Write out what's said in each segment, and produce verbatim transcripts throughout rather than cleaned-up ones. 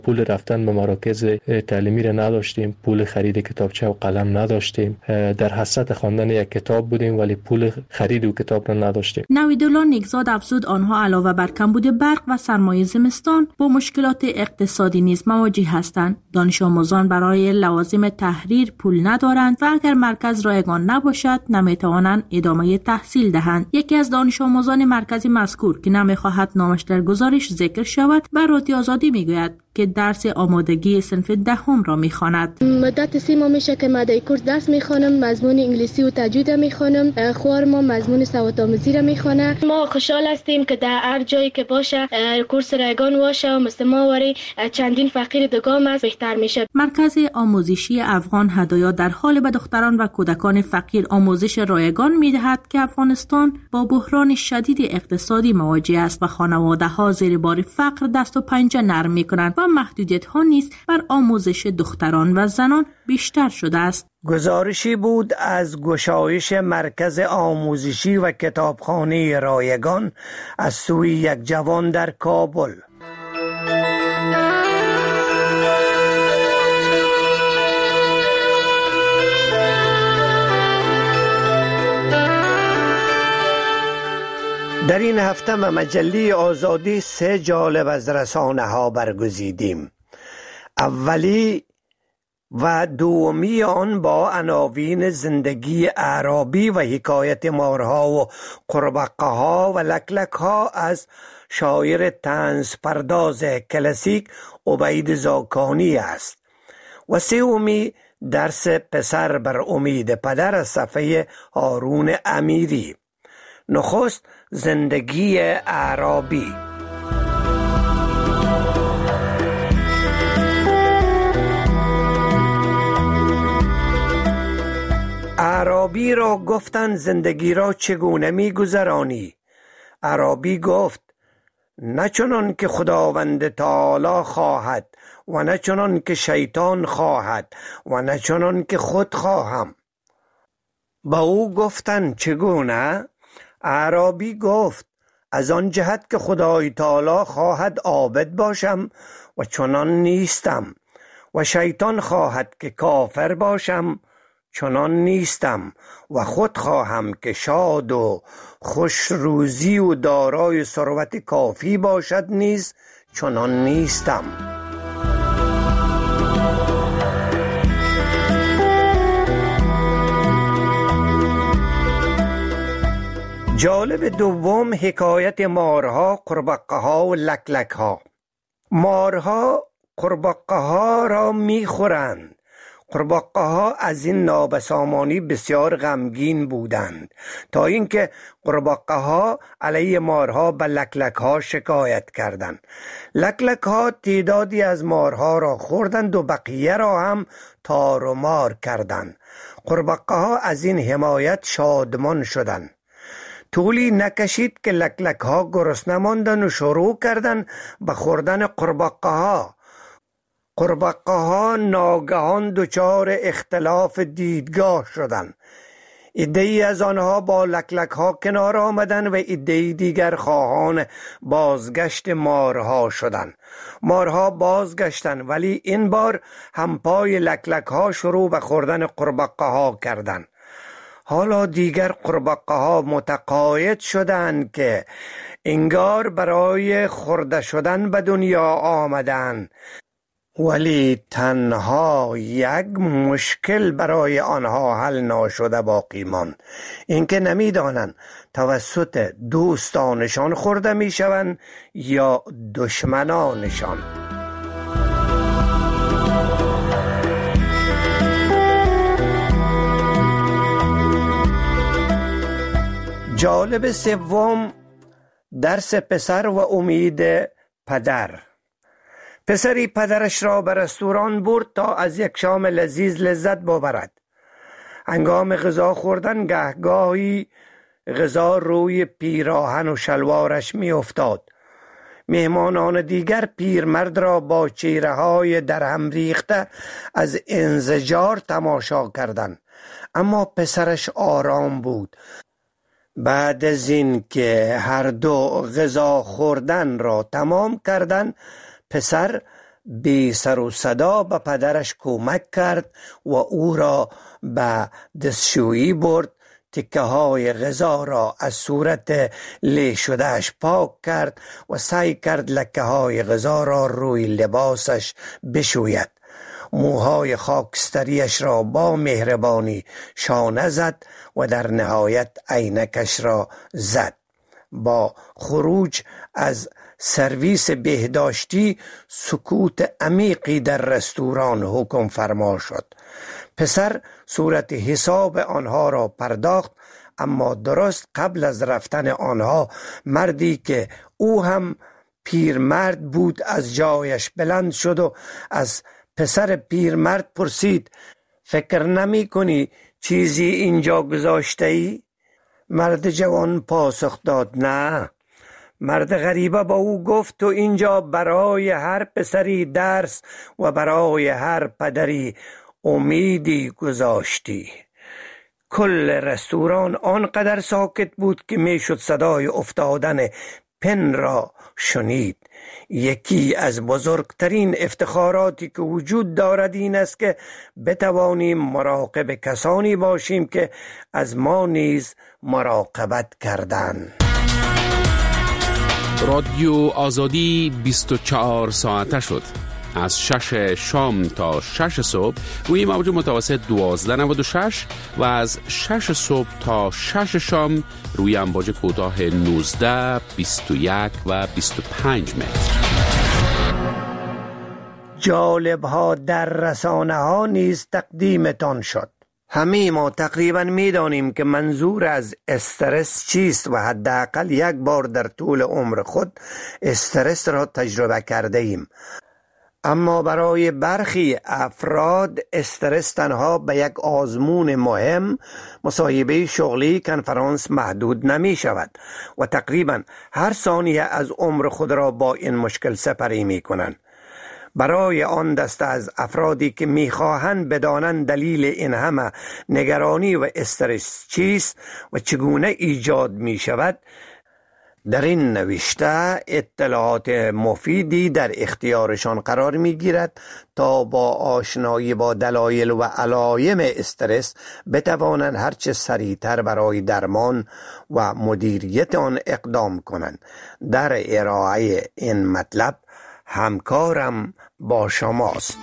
پول رفتن به مراکز تعلیمی را نداشتیم، پول خرید کتابچه و قلم نداشتیم، در حسرت خواندن یک کتاب بودیم ولی پول خرید و کتاب را نداشتیم. نویدالله نیکزاد افزود آنها علاوه بر کمبود برق و سرمایه زمستان با مشکلات اقتصادی نیز مواجه هستند. دانش آموزان برای لوازم تحریر پول ندارند و اگر مرکز رایگان نباشد نمیتوانند ادامه تحصیل دهند. یکی از دانش آموزان مرکزی مذکور که نمیخواهد نامش در گزارش ذکر شود برات آزادی میگوید که درس آمادگی صنف دهم را میخواند. مدت سه ماه میشه که من در کورس درس میخوانم، مضمون انگلیسی و تجوید میخوانم. خوار ما مضمون سواد آموزی را میخوانه. ما خوشحال هستیم که در هر جایی که باشه کورس رایگان باشه و مثل ما وری چندین فقیر دگام است بهتر میشه. مرکز آموزشی افغان هدایا در حال به دختران و کودکان فقیر آموزش رایگان میدهد که افغانستان با بحران شدید اقتصادی مواجه است و خانواده ها زیر بار فقر دست و پنجه نرم میکنند و محدودیت ها نیز بر آموزش دختران و زنان بیشتر شده است. گزارشی بود از گشایش مرکز آموزشی و کتابخانه رایگان از سوی یک جوان در کابل. در این هفته به مجله آزادی سه جالب از رسانه ها برگزیدیم. اولی و دومی آن با عناوین زندگی اعرابی و حکایت مارها و قربقه ها و لکلک ها از شاعر طنز پرداز کلاسیک عبید زاکانی است و سومی درس پسر بر امید پدر از صفحه هارون امیری. نخست زندگی اعرابی. اعرابی را گفتند زندگی را چگونه می گذرانی؟ اعرابی گفت نه چنان که خداوند تعالی خواهد و نه چنان که شیطان خواهد و نه چنان که خود خواهم. با او گفتند چگونه؟ اعرابی گفت از آن جهت که خدای تعالی خواهد عابد باشم و چنان نیستم و شیطان خواهد که کافر باشم چنان نیستم و خود خواهم که شاد و خوش روزی و دارای ثروت کافی باشد نیز چنان نیستم. جالب دوم حکایت مارها، قربقه ها و لکلک ها. مارها قربقه ها را می خورند. قربقه ها از این نابسامانی بسیار غمگین بودند تا اینکه قربقه ها علیه مارها به لکلک ها شکایت کردند. لکلک ها تعدادی از مارها را خوردند و بقیه را هم تار و مار کردند. قربقه ها از این حمایت شادمان شدند. طولی نکشید که لکلک ها گرسنه ماندند و شروع کردند به خوردن قربقه ها. قربقه ها ناگهان دچار اختلاف دیدگاه شدند. عده‌ای از آنها با لکلک ها کنار آمدند و عده‌ای دیگر خواهان بازگشت مارها شدند. مارها بازگشتند ولی این بار همپای لکلک ها شروع به خوردن قربقه ها کردند. حالا دیگر قربقه ها متقاعد شدند که انگار برای خورده شدن به دنیا آمدند، ولی تنها یک مشکل برای آنها حل ناشده باقی ماند، اینکه نمیدانند توسط دوستانشان خورده میشوند یا دشمنانشان. جالب سوم درس پسر و امید پدر. پسری پدرش را به رستوران برد تا از یک شام لذیذ لذت ببرد. هنگام غذا خوردن گهگاهی غذا روی پیراهن و شلوارش می افتاد. مهمانان دیگر پیرمرد را با چهره‌های درهم ریخته از انزجار تماشا کردند، اما پسرش آرام بود. بعد از این که هر دو غذا خوردن را تمام کردند، پسر بی سر و صدا به پدرش کمک کرد و او را به دستشویی برد. تکه های غذا را از صورت لی شدهش پاک کرد و سعی کرد لکه های غذا را روی لباسش بشوید. موهای خاکستریش را با مهربانی شانه زد و در نهایت عینکش را زد. با خروج از سرویس بهداشتی سکوت عمیقی در رستوران حکم فرما شد. پسر صورت حساب آنها را پرداخت، اما درست قبل از رفتن آنها مردی که او هم پیرمرد بود از جایش بلند شد و از پسر پیرمرد پرسید: فکر نمی کنی چیزی اینجا گذاشته ای؟ مرد جوان پاسخ داد: نه. مرد غریبه با او گفت: تو اینجا برای هر پسری درس و برای هر پدری امیدی گذاشتی. کل رستوران آنقدر ساکت بود که میشد صدای افتادن پن را شنید. یکی از بزرگترین افتخاراتی که وجود دارد این است که بتوانیم مراقب کسانی باشیم که از ما نیز مراقبت کردند. رادیو آزادی بیست و چهار ساعته شد. از شش شام تا شش صبح روی موج متوسط دوازده نود و شش و از شش صبح تا شش شام روی امواج کوتاه نوزده، بیست و یک و بیست و پنج متر. جالب ها در رسانه ها نیز تقدیمتان شد. همه ما تقریبا میدانیم که منظور از استرس چیست و حداقل یک بار در طول عمر خود استرس را تجربه کرده ایم. اما برای برخی افراد استرس تنها به یک آزمون مهم، مصاحبه شغلی، کنفرانس محدود نمی شود و تقریبا هر ثانیه از عمر خود را با این مشکل سپری می کنند. برای آن دسته از افرادی که می خواهند بدانند دلیل این همه نگرانی و استرس چیست و چگونه ایجاد می شود، در این نوشته اطلاعات مفیدی در اختیارشان قرار می گیرد تا با آشنایی با دلایل و علایم استرس بتوانند هرچه سریعتر برای درمان و مدیریت آن اقدام کنند. در ارائه این مطلب همکارم با شماست.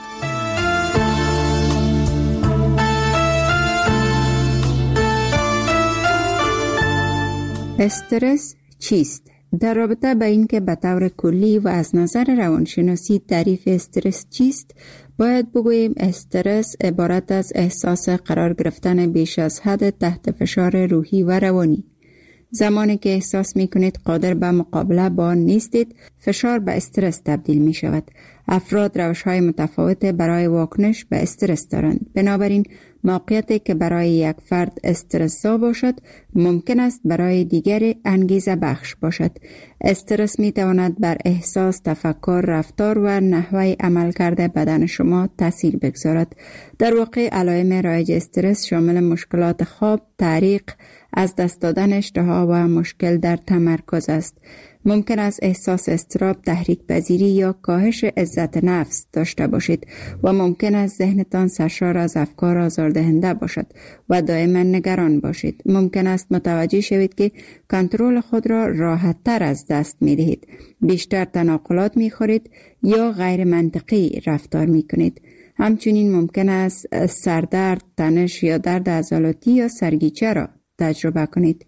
استرس چیست؟ در رابطه با اینکه به طور کلی و از نظر روانشناسی تعریف استرس چیست، باید بگوییم استرس عبارت از احساس قرار گرفتن بیش از حد تحت فشار روحی و روانی. زمانی که احساس می کنید قادر به مقابله با آن نیستید، فشار به استرس تبدیل می شود. افراد روش های متفاوت برای واکنش به استرس دارند. بنابراین موقعیتی که برای یک فرد استرس‌زا باشد، ممکن است برای دیگری انگیزه بخش باشد. استرس می تواند بر احساس، تفکر، رفتار و نحوه عملکرد بدن شما تاثیر بگذارد. در واقع علائم رایج استرس شامل مشکلات خواب، تعریق، از دست دادن اشتها و مشکل در تمرکز است. ممکن است احساس اضطراب، تحریک پذیری یا کاهش عزت نفس داشته باشید و ممکن است ذهنتان سرشار از افکار آزاردهنده باشد و دائما نگران باشید. ممکن است متوجه شوید که کنترل خود را راحت تر از دست می دهید، بیشتر تناقلات می خورید یا غیر منطقی رفتار می کنید. همچنین ممکن است سردرد، تنش یا درد عضلاتی یا سرگیچه را تجربه کنید.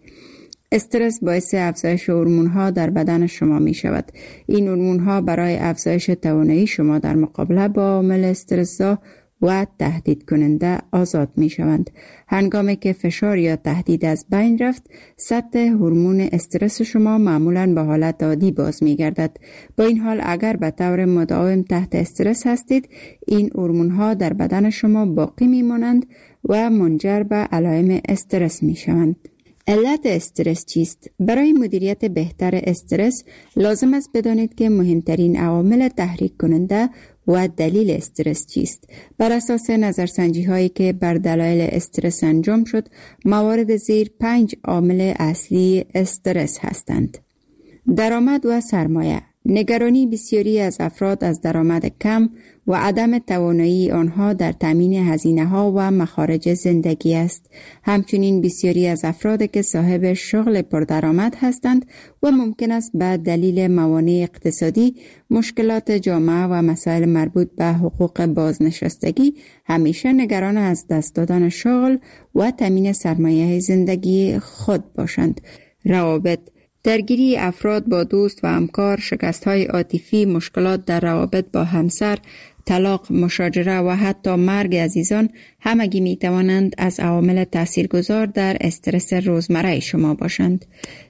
استرس باعث افزایش هورمون‌ها در بدن شما می شود. این هورمون‌ها برای افزایش توانایی شما در مقابله با عامل استرس‌زا و تهدید کننده آزاد می شوند. هنگامی که فشار یا تهدید از بین رفت، سطح هورمون استرس شما معمولاً به حالت عادی باز می گردد. با این حال اگر به طور مداوم تحت استرس هستید، این هورمون‌ها در بدن شما باقی می مانند و منجر به علائم استرس می شوند. علت استرس چیست؟ برای مدیریت بهتر استرس لازم است بدانید که مهمترین عوامل تحریک کننده و دلیل استرس چیست. بر اساس نظرسنجی هایی که بر دلایل استرس انجام شد، موارد زیر پنج عامل اصلی استرس هستند. درآمد و سرمایه. نگرانی بسیاری از افراد از درآمد کم و عدم توانایی آنها در تامین هزینه‌ها و مخارج زندگی است. همچنین بسیاری از افراد که صاحب شغل پردرآمد هستند و ممکن است به دلیل موانع اقتصادی، مشکلات جامعه و مسائل مربوط به حقوق بازنشستگی همیشه نگران از دست دادن شغل و تامین سرمایه زندگی خود باشند. روابط، درگیری افراد با دوست و همکار، شکست‌های عاطفی، مشکلات در روابط با همسر، طلاق، مشاجره و حتی مرگ عزیزان همگی می توانند از عوامل تاثیرگذار در استرس روزمره شما باشند.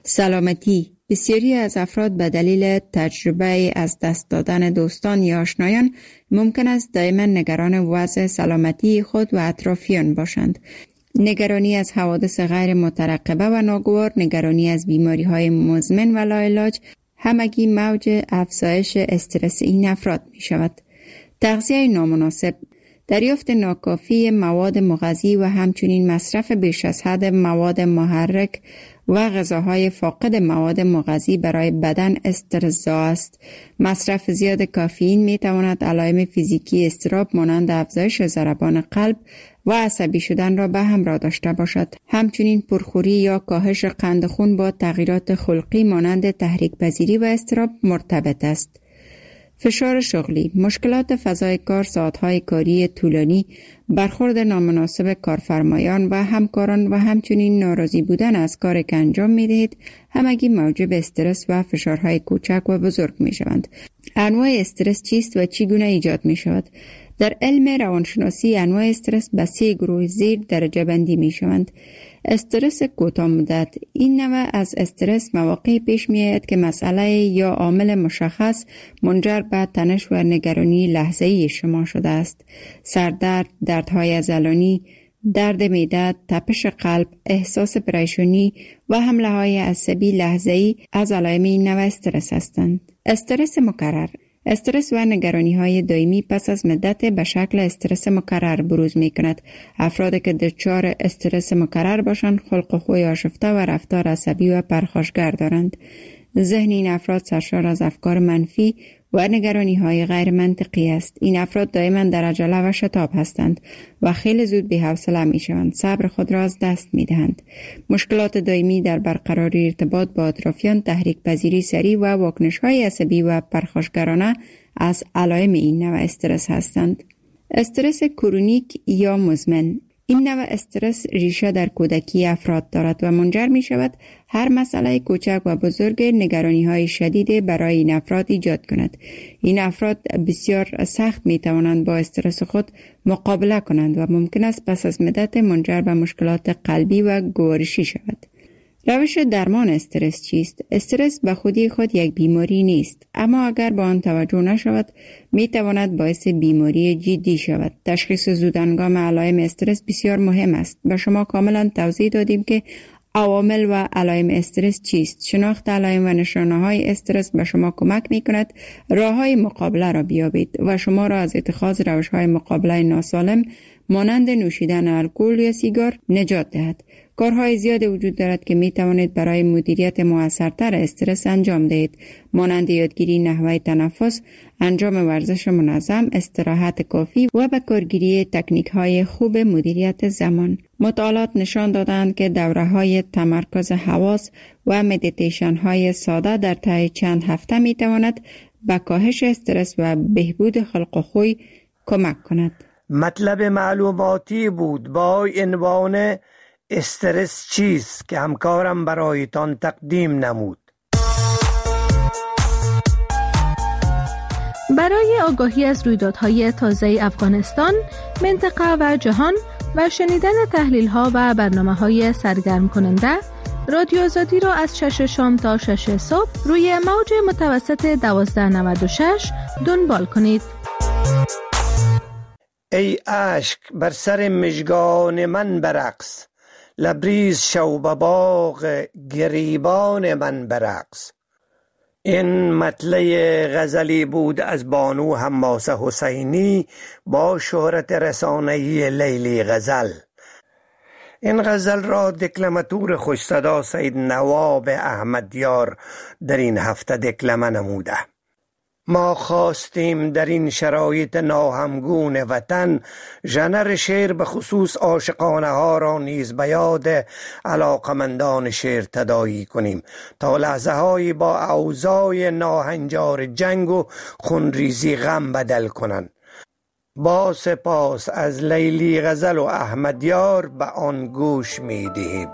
سلامتی، بسیاری از افراد به دلیل تجربه از دست دادن دوستان یا آشنایان ممکن است دائما نگران وضع سلامتی خود و اطرافیان باشند. نگرانی از حوادث غیر مترقبه و ناگوار، نگرانی از بیماری های مزمن و لاعلاج همگی موج افزایش استرس این افراد می شود. تغذیه نامناسب، دریافت ناکافی مواد مغذی و همچنین مصرف بیش از حد مواد محرک و غذاهای فاقد مواد مغذی برای بدن استرس‌زا است. مصرف زیاد کافئین می تواند علائم فیزیکی اضطراب مانند افزایش ضربان قلب و عصبی شدن را به همراه داشته باشد. همچنین پرخوری یا کاهش قند خون با تغییرات خلقی مانند تحریک پذیری و اضطراب مرتبط است. فشار شغلی، مشکلات فضای کار، ساعتهای کاری طولانی، برخورد نامناسب کارفرمایان و همکاران و همچنین ناراضی بودن از کاری که انجام می دهید همگی موجب استرس و فشارهای کوچک و بزرگ می شوند. انواع استرس چیست و چگونه ایجاد می شود؟ در علم روانشناسی انواع استرس به سه گروه زیر درجه بندی می شوند. استرس کوتاه مدت، این نوع از استرس مواقعی پیش می آید که مسئله یا عامل مشخص منجر به تنش و نگرانی لحظه‌ای شما شده است. سردرد، دردهای عضلانی، درد معده، تپش قلب، احساس پریشانی و حمله های عصبی لحظه‌ای از علائم این نوع استرس هستند. استرس مکرر، استرس و نگرانی های دائمی پس از مدت به شکل استرس مکرر بروز می کند. افرادی که دچار استرس مکرر باشند خلق و خوی آشفته و رفتار عصبی و پرخاشگر دارند. ذهن این افراد سرشار از افکار منفی و نگرانی های غیر منطقی است. این افراد دائما در عجله و شتاب هستند و خیلی زود بی‌حوصله می شوند. صبر خود را از دست می دهند. مشکلات دائمی در برقراری ارتباط با اطرافیان، تحریک پذیری سریع و واکنش های عصبی و پرخاشگرانه از علائم این نوع استرس هستند. استرس کرونیک یا مزمن، این نوع استرس ریشه در کودکی افراد دارد و منجر می شود هر مسئله کوچک و بزرگ نگرانی های شدید برای این افراد ایجاد کند. این افراد بسیار سخت می توانند با استرس خود مقابله کنند و ممکن است پس از مدت منجر به مشکلات قلبی و گوارشی شود. روش درمان استرس چیست؟ استرس به خودی خود یک بیماری نیست، اما اگر به آن توجه نشود می تواند باعث بیماری جدی شود. تشخیص زودهنگام علائم استرس بسیار مهم است. به شما کاملا توضیح دادیم که عوامل و علائم استرس چیست. شناخت علائم و نشانه‌های استرس به شما کمک می کند راه‌های مقابله را بیابید و شما را از اتخاذ روش‌های مقابله ناسالم مانند نوشیدن الکل یا سیگار نجات دهد. کارهای زیاد وجود دارد که می توانید برای مدیریت موثرتر استرس انجام دهید، مانند یادگیری نحوه تنفس، انجام ورزش منظم، استراحت کافی و به کارگیری تکنیک های خوب مدیریت زمان. مطالعات نشان دادند که دوره های تمرکز حواس و مدیتیشن های ساده در طی چند هفته می تواند به کاهش استرس و بهبود خلق و خوی کمک کند. مطلب معلوماتی بود با عنوان استرس چیست که همکارم برایتان تقدیم نمود. برای آگاهی از رویدادهای تازه افغانستان، منطقه و جهان و شنیدن تحلیل‌ها و برنامه‌های سرگرم کننده، رادیو آزادی را از شش شام تا شش صبح روی موج متوسط دوازده نود و شش دنبال کنید. ای اشک بر سر مژگان من برقص، لبریز شو به باغ گریبان من برقص. این مطلع غزلی بود از بانو حماسه حسینی با شهرت رسانه‌ای لیلی غزل. این غزل را دکلماتور خوش صدا سید نواب احمدیار در این هفته دکلمه نموده. ما خواستیم در این شرایط ناهمگون وطن ژانر شعر به خصوص عاشقانه ها را نیز به یاد علاقمندان شعر تداعی کنیم تا لحظه هایی با اوضاع ناهنجار جنگ و خونریزی غم بدل کنند. با سپاس از لیلی غزل و احمدیار به آن گوش می دهیم.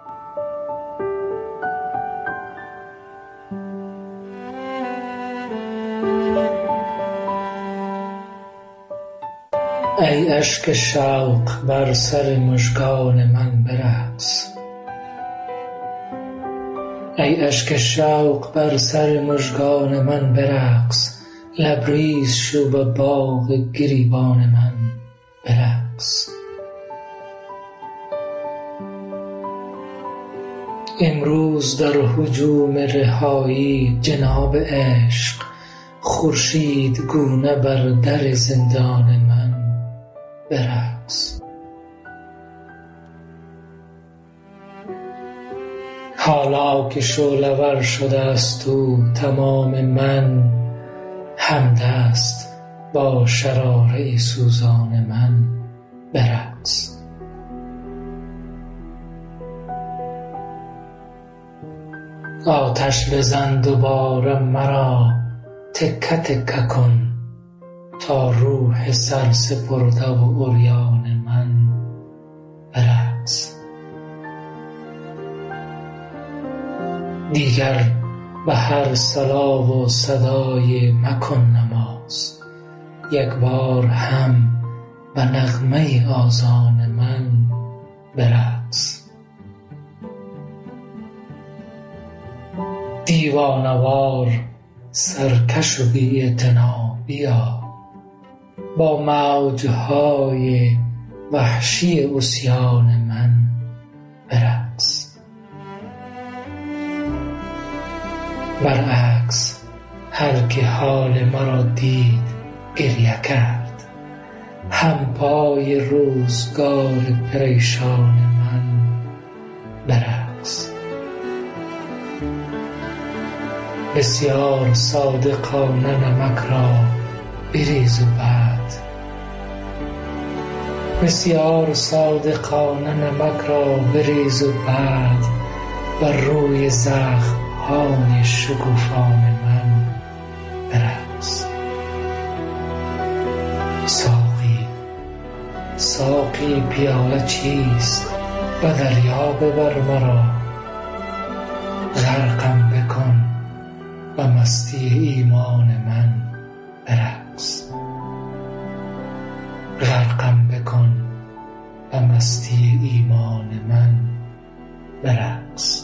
ای اشک شوق بر سر مژگان من برقص، ای اشک شوق بر سر مژگان من برقص، لبریز شو به باغ گریبان من برقص. امروز در هجوم رهایی جناب عشق، خورشید گونه بر در زندان من برقص. حالا که شعله‌ور شده است او تمام من، همدست با شراره سوزان من برقص. آتش بزن دوباره مرا تکه تکه کن، تا روح سر سپرده و عریان من برقص. دیگر به هر صلا و صدای مکن نماز، یک بار هم به نغمه آذان من برقص. دیوانوار سرکش و بی اعتنا بیا، با موجهای وحشی عصیان من برقص. برعکس هر که حال مرا دید گریه کرد، هم پای روزگار پریشان من برقص. بسیار صادقانه نمک را بریز و بعد، بسیار صادقانه نمک را بریز و بعد بر روی زخم های شکوفان من برقص. ساقی ساقی پیاله چیست به دریا ببر مرا، غرقم بکن به مستی ایمان من برقص. غرقم بکن به مستی ایمان من برقص.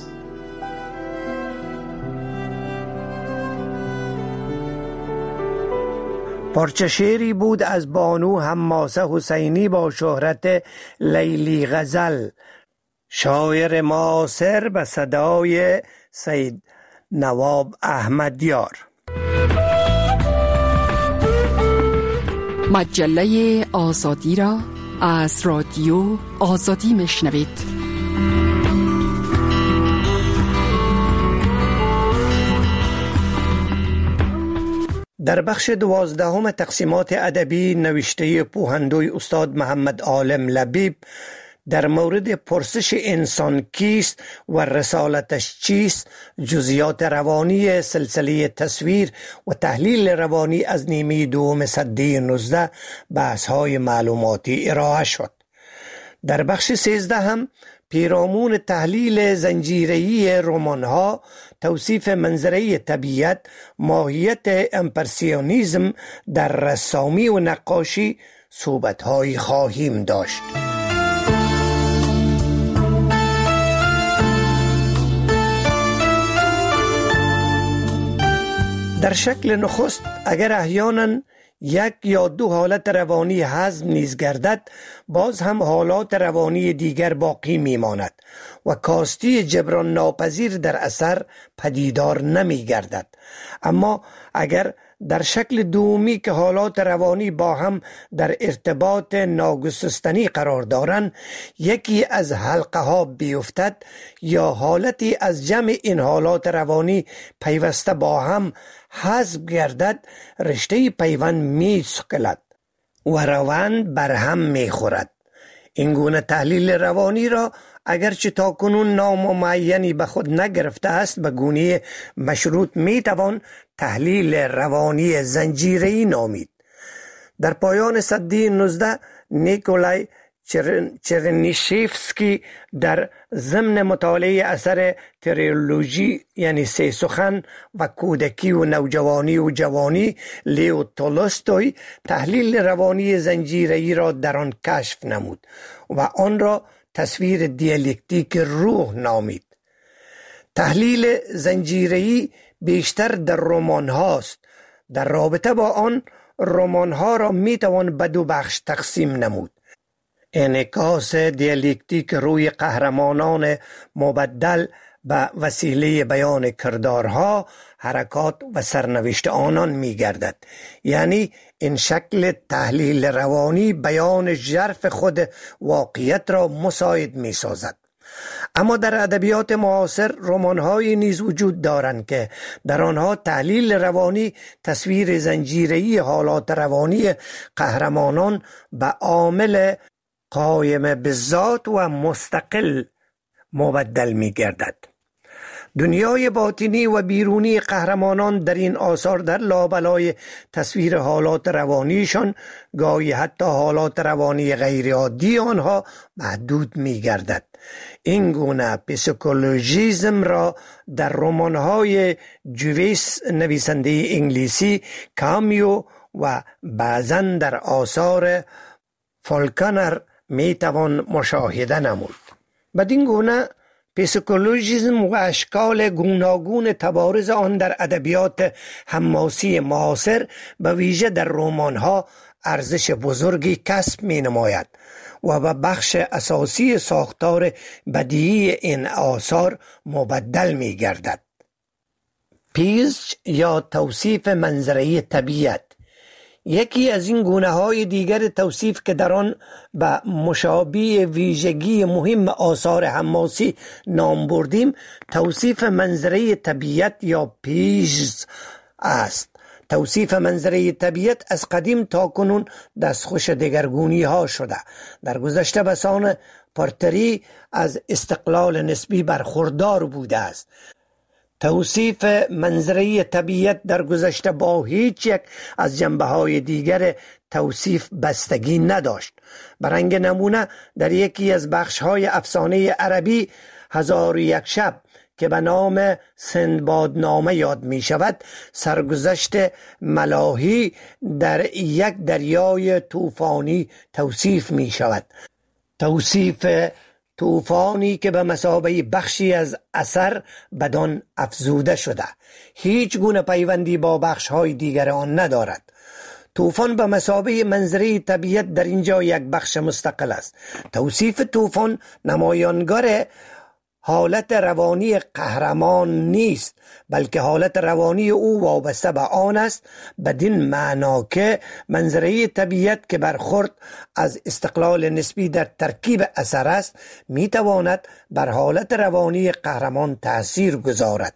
پارچه شعری بود از بانو حماسه حسینی با شهرت لیلی غزل، شاعر معاصر به صدای سید نواب احمدیار. مجله آزادی را از رادیو آزادی میشنوید. در بخش دوازدهم تقسیمات ادبی نوشته پوهندوی استاد محمد عالم لبیب در مورد پرسش انسان کیست و رسالتش چیست، جزئیات روانی سلسله تصویر و تحلیل روانی از نیمه دوم سده نوزده بحث‌های معلوماتی ارائه شد. در بخش سیزده هم پیرامون تحلیل زنجیره‌ای رمان‌ها، توصیف منظره طبیعت، ماهیت امپرسیونیزم در رسامی و نقاشی صحبت‌هایی خواهیم داشت. در شکل نخست اگر احیانا یک یا دو حالت روانی هضم نیز گردد، باز هم حالات روانی دیگر باقی میماند و کاستی جبران ناپذیر در اثر پدیدار نمی گردد. اما اگر در شکل دومی که حالات روانی با هم در ارتباط ناگسستنی قرار دارند، یکی از حلقه ها بیفتد یا حالتی از جمع این حالات روانی پیوسته با هم حذف گردد رشته پیوند می سکلد و روند بر هم می خورد. این گونه تحلیل روانی را اگرچه تا کنون نام معینی به خود نگرفته است، به گونه مشروط می توان تحلیل روانی زنجیره‌ای نامید. در پایان سده نوزده نیکولای چرنیشیفسکی در ضمن مطالعه اثر تریولوژی یعنی سه سخن و کودکی و نوجوانی و جوانی لیو تولستوی تحلیل روانی زنجیره‌ای را در آن کشف نمود و آن را تصویر دیالکتیک روح نامید. تحلیل زنجیره‌ای بیشتر در رمان هاست. در رابطه با آن رمان ها را می توان به دو بخش تقسیم نمود: انعکاس دیالکتیک روی قهرمانان مبدل به وسیله بیان کردارها، حرکات و سرنوشت آنان می گردد. یعنی این شکل تحلیل روانی بیان ژرف خود واقعیت را مساعد می سازد. اما در ادبیات معاصر رمان‌هایی نیز وجود دارند که در آنها تحلیل روانی تصویر زنجیره‌ای حالات روانی قهرمانان به عامل قایم بالذات و مستقل مبدل می گردد. دنیای باطنی و بیرونی قهرمانان در این آثار در لابلای تصویر حالات روانیشان گاهی حتی حالات روانی غیر عادی آنها محدود می گردد. این گونه پسیکولوژیسم را در رمان‌های جویس نویسنده انگلیسی، کامیو و بعضاً در آثار فالکنر می توان مشاهده نمود. بدین گونه پسیکولوژیسم و اشکال گوناگون تبارز آن در ادبیات حماسی معاصر به ویژه در رمان‌ها ارزش بزرگی کسب می نماید و به بخش اساسی ساختار بدیعی این آثار مبدل می گردد. پیچ یا توصیف منظره طبیعت یکی از این گونه های دیگر توصیف که در آن به مشابه ویژگی مهم آثار حماسی نام بردیم، توصیف منظره طبیعت یا پیچ است. توصیف منظره طبیعت از قدیم تا کنون دستخوش دگرگونی ها شده. در گذشته بسان پارتری از استقلال نسبی برخوردار بوده است. توصیف منظره طبیعت در گذشته با هیچ یک از جنبه های دیگر توصیف بستگی نداشت. برای نمونه در یکی از بخش های افسانه عربی هزار و یک شب که به نام سندبادنامه یاد می شود، سرگذشت ملاحی در یک دریای طوفانی توصیف می شود. توصیف طوفانی که به مثابه بخشی از اثر بدان افزوده شده، هیچ گونه پیوندی با بخش های دیگر آن ندارد. طوفان به مثابه منظره طبیعت در اینجا یک بخش مستقل است. توصیف طوفان نمایانگر حالت روانی قهرمان نیست، بلکه حالت روانی او وابسته به آن است، بدین معنا که منظره طبیعت که برخورد از استقلال نسبی در ترکیب اثر است میتواند بر حالت روانی قهرمان تأثیر گذارد،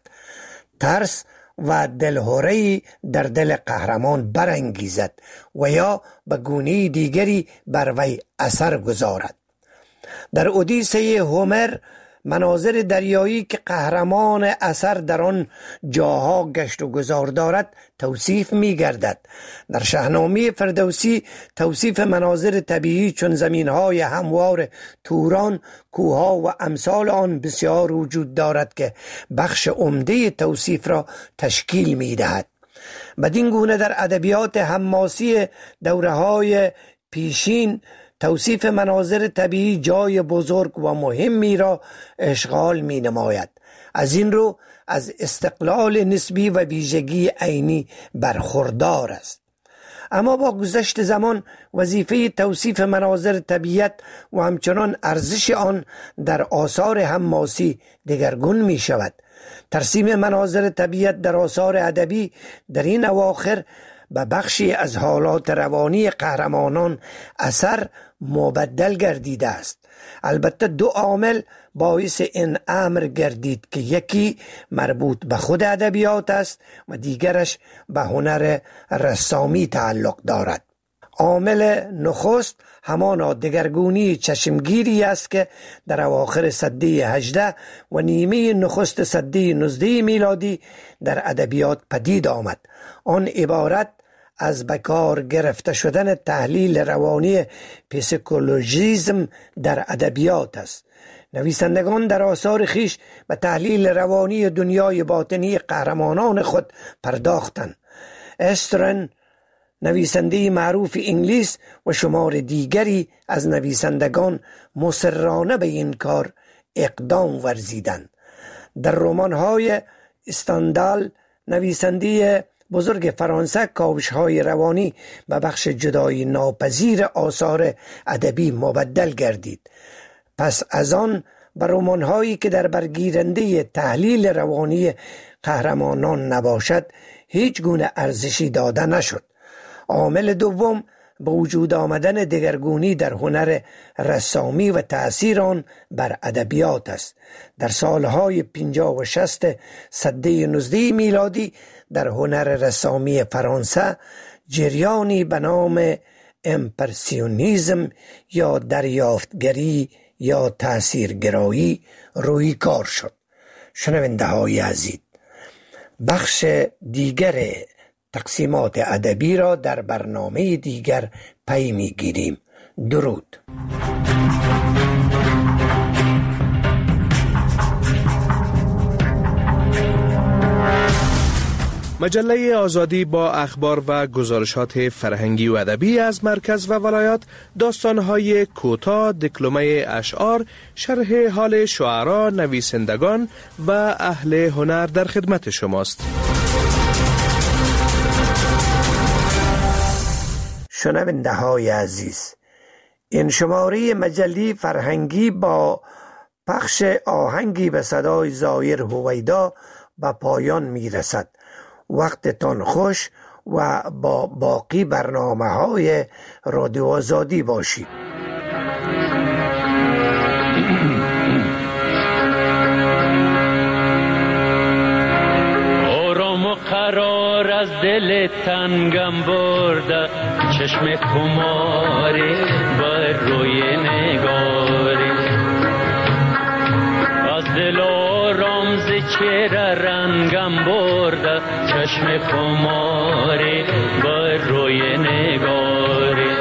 ترس و دلهره‌ای در دل قهرمان برانگیزد و یا به گونه دیگری بر وی اثر گذارد. در اودیسه هومر مناظر دریایی که قهرمان اثر در آن جاها گشت و گذار دارد توصیف می گردد. در شاهنامه فردوسی توصیف مناظر طبیعی چون زمینهای هموار توران، کوها و امثال آن بسیار وجود دارد که بخش عمده توصیف را تشکیل می دهد. بدین گونه در ادبیات حماسی دوره‌های پیشین توصیف مناظر طبیعی جای بزرگ و مهمی را اشغال می نماید. از این رو از استقلال نسبی و ویژگی عینی برخوردار است. اما با گذشت زمان وظیفه توصیف مناظر طبیعت و همچنان ارزش آن در آثار حماسی دگرگون می شود. ترسیم مناظر طبیعت در آثار ادبی در این اواخر به بخشی از حالات روانی قهرمانان اثر مبدل گردیده است. البته دو عامل باعث این امر گردید که یکی مربوط به خود ادبیات است و دیگرش به هنر رسامی تعلق دارد. عامل نخست همانا دگرگونی چشمگیری است که در اواخر سده هجده و نیمه نخست سده نوزده میلادی در ادبیات پدید آمد. آن عبارت از بکار گرفته شدن تحلیل روانی پسیکولوژیسم در ادبیات است. نویسندگان در آثار خیش به تحلیل روانی دنیای باطنی قهرمانان خود پرداختند. استرن نویسنده معروف انگلیس و شمار دیگری از نویسندگان مصرانه به این کار اقدام ورزیدند. در رمان‌های استندال نویسنده بزرگ فرانسه کاوش‌های روانی به بخش جدایی ناپذیر آثار ادبی مبدل گردید. پس از آن به رمان‌هایی که در برگیرنده تحلیل روانی قهرمانان نباشد هیچ گونه ارزشی داده نشد. عامل دوم به وجود آمدن دگرگونی در هنر رسامی و تأثیر آن بر ادبیات است. در سالهای پنجاه و شصت سده نوزده میلادی در هنر رسامی فرانسه جریانی به نام امپرسیونیزم یا دریافتگری یا تأثیرگرایی روی کار شد. شنونده های عزیز، بخش دیگر تقسیمات ادبی را در برنامه دیگر پی می‌گیریم. درود. مجله آزادی با اخبار و گزارشات فرهنگی و ادبی از مرکز و ولایات، داستان‌های کوتاه، دکلمه اشعار، شرح حال شعرا، نویسندگان و اهل هنر در خدمت شماست. شنونده های عزیز، این شماره مجله فرهنگی با پخش آهنگی به صدای ظاهر هویدا به پایان می رسد. وقتتان خوش و با باقی برنامه های رادیو آزادی باشید. آرام و قرار از دل تنگم برده، چشم خماری بر روی نگاری، از دل آرام ز چهره رنگم برده، چشم خماری بر روی نگاری،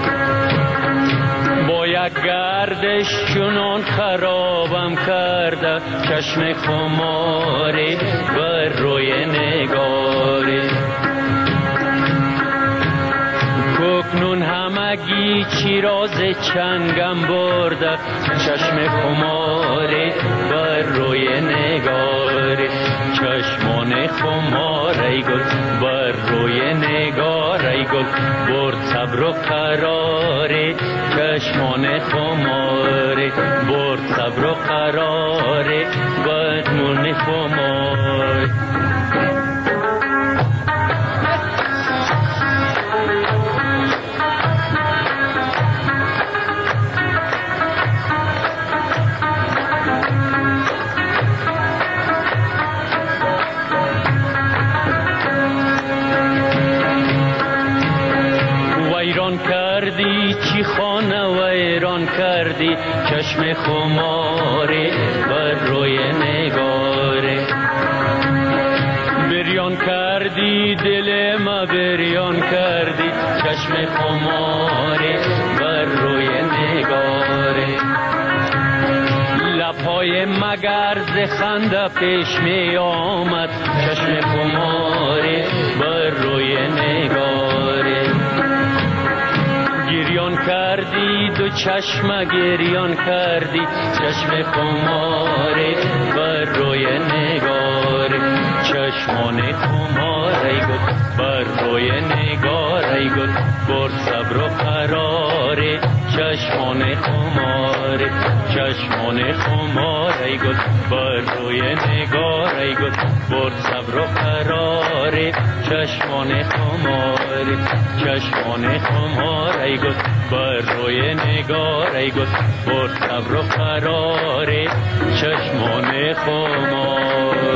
با یک گردش چنان خرابم کرده، چشم خماری بر روی نگاری، کوکنون همگی چیراز چنگم برده، چشم خماری بر روی نگاری، چشمان خمار ای گل بر روی نگار ای گل، برد صبر و قراری، چشمان خماری برد صبر و قراری، بدمون خماری. کردی چی خانه و ایران کردی، چشم خماری بر روی نگاری، بریان کردی دل ما بریان کردی، چشم خماری بر روی نگاری، لبهای مگر ز خنده پیش می آمد، چشم خماری بر روی نگاری، گریان کردی دو چشم گریان کردی، چشم خماری بر روی نگاری، چشمان خماری بر روی نگاری، ای گل برد صبر و قرار چشمان خمار چشمان خمار ای گل بر روی نگار ای گل برد صبر و قرار چشمان خمار چشمان خمار ای گل بر روی نگار ای گل برد صبر و قرار چشمان خمار